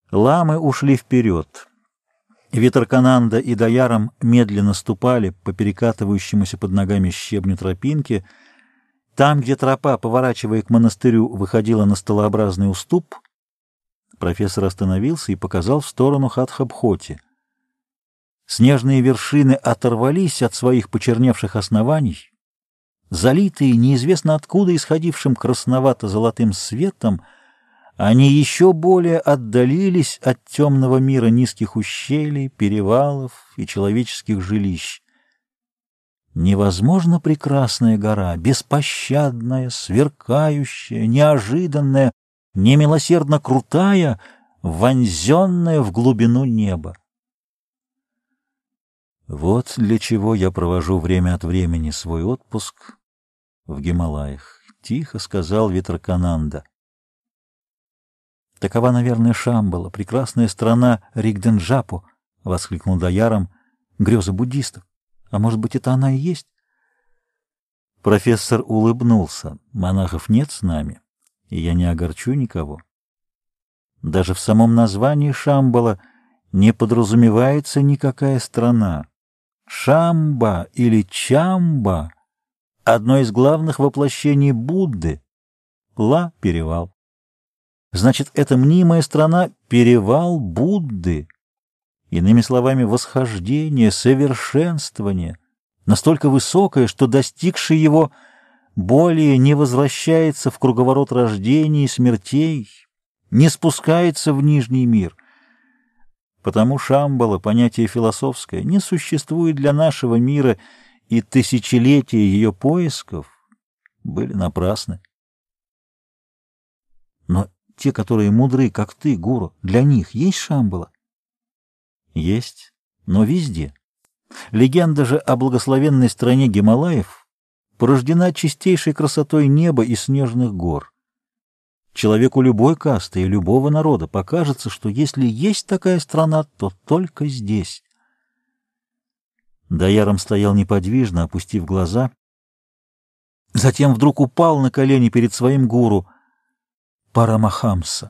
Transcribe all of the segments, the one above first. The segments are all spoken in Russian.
Ламы ушли вперед. Виторкананда и Даяром медленно ступали по перекатывающемуся под ногами щебню тропинке. Там, где тропа, поворачивая к монастырю, выходила на столообразный уступ, профессор остановился и показал в сторону Хатхабхоти. Снежные вершины оторвались от своих почерневших оснований, залитые неизвестно откуда исходившим красновато-золотым светом, они еще более отдалились от темного мира низких ущелий, перевалов и человеческих жилищ. Невозможно прекрасная гора, беспощадная, сверкающая, неожиданная, немилосердно крутая, вонзенная в глубину неба. Вот для чего я провожу время от времени свой отпуск в Гималаях, — тихо сказал Виторкананда. Такова, наверное, Шамбала, прекрасная страна Ригденджапу, — воскликнул Даяром, — греза буддистов. А может быть, это она и есть? Профессор улыбнулся. Монахов нет с нами, и я не огорчу никого. Даже в самом названии Шамбала не подразумевается никакая страна. Шамба или Чамба — одно из главных воплощений Будды. Ла — перевал. Значит, это мнимая страна — перевал Будды. Иными словами, восхождение, совершенствование, настолько высокое, что достигший его более не возвращается в круговорот рождений и смертей, не спускается в нижний мир. Потому Шамбала, понятие философское, не существует для нашего мира, и тысячелетия ее поисков были напрасны. Но те, которые мудры, как ты, гуру, для них есть Шамбала? Есть, но везде. Легенда же о благословенной стране Гималаев порождена чистейшей красотой неба и снежных гор. Человеку любой касты и любого народа покажется, что если есть такая страна, то только здесь. Даяром стоял неподвижно, опустив глаза, затем вдруг упал на колени перед своим гуру Парамахамса.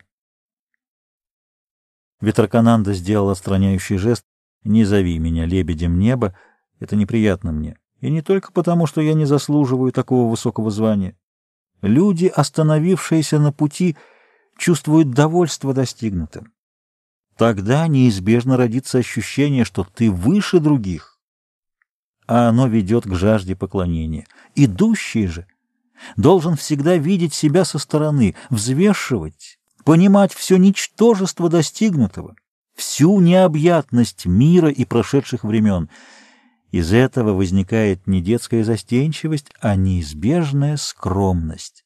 Виторкананда сделал отстраняющий жест. «Не зови меня лебедем неба, это неприятно мне. И не только потому, что я не заслуживаю такого высокого звания. Люди, остановившиеся на пути, чувствуют довольство достигнутым. Тогда неизбежно родится ощущение, что ты выше других, а оно ведет к жажде поклонения. Идущий же должен всегда видеть себя со стороны, взвешивать, понимать все ничтожество достигнутого, всю необъятность мира и прошедших времен. Из этого возникает не детская застенчивость, а неизбежная скромность.